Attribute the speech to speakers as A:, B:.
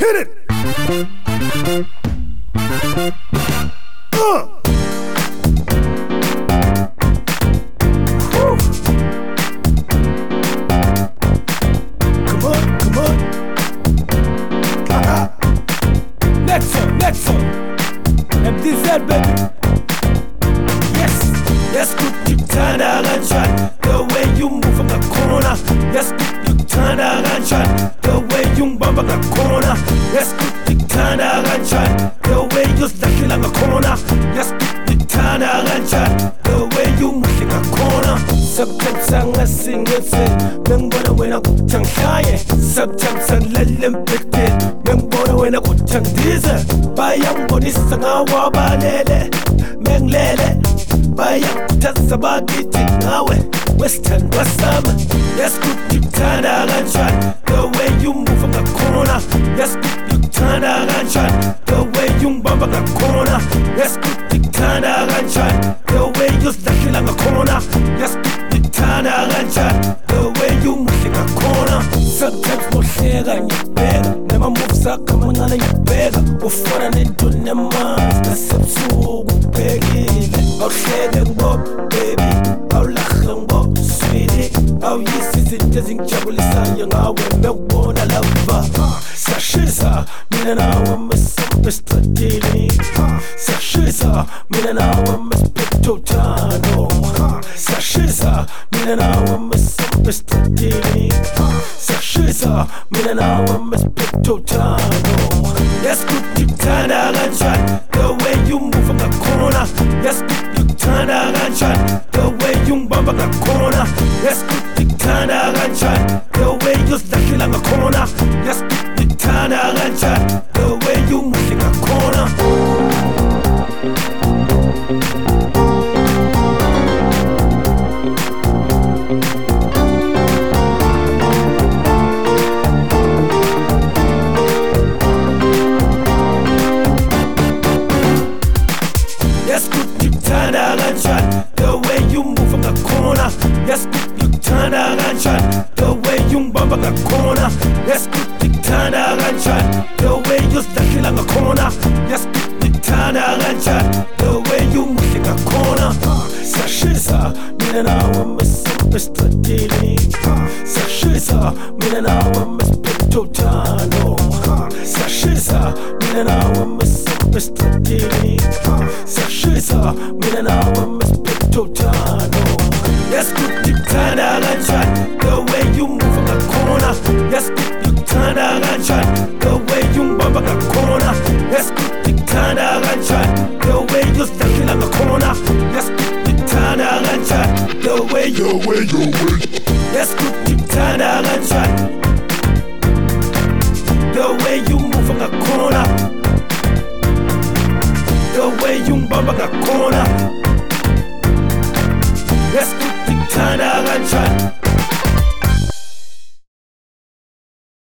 A: Hit it. Woo. Come on, come on. Next song. MTZ baby. Yes, good you turn around shot. The way you move on the corner. Yes, good you turn around shot. The way you bump on the corner. Yes, good you turn around shot. The way you stack on the corner. Yes, good you turn around shot. The way you move in the corner. Sometimes I sing it, member when I go to high. Sometimes I let them pick it, member when I go to diesel. Bayang body sanga wabanele, menglele. Bayang tasabagi tingawe, Western Wassam. Yes, good you turn around shot. The way you move on the corner. Yes, good you turn around shot. The way you bump on the corner. Yes, good you turn around shot. The way you stack on the corner. Yes, good you turn around shot. The way you move in the corner. Sometimes more share and you beg. Never move so come on and you beg. Before I need to never that's up so beg. I'll share them bob, baby. I'll laugh them bob, sweetie. Oh yes, is it doesn't trouble is on young I will me wanna love her. Sashiza, me and I want me some Mr. Dini. Sashiza, me and I want me Totano. Sashiza, me and I want me some Mr. Dini. Sashiza, me and I want me Totano. Yes, good you turn around shot. The way you move on the corner. Yes, good you turn around shot. The way you bump on the corner. Yes, good you turn around shot. The way you stack on the corner. Yes, good you turn around shot. The way you move in the corner. Yes, good you turn around shot. The way you move on the corner. Yes, good you turn around shot. The way you bump on the corner. Yes, good you turn around shot. The way you stack on the corner. Yes, good you turn around shot. The way you move in the corner. Sashiza, me and I want me some Mr. Dini. Sashiza, me and I want me Totano. Sashiza, me and I want me some Mr. Dini. Sashiza, me and I want me Totano. Yes, good you turn around shot. The way you move on the corner. Yes, good you turn around shot. The way you bump on the corner. Yes, good you turn around shot. The way you stack on the corner. Yes, good you turn around shot. The way. Yes, good you turn around shot.